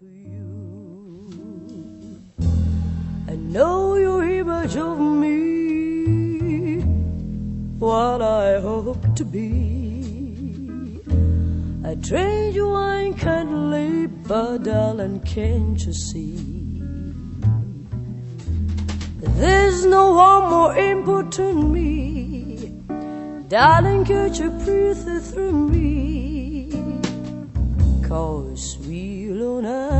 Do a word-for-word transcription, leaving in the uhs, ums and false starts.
to you. I know your image of me, what I hope to be. I trade you wine kindly, but darling, can't you see? There's no one more important to me. Darling, could you breathe through me? 'Cause we alone are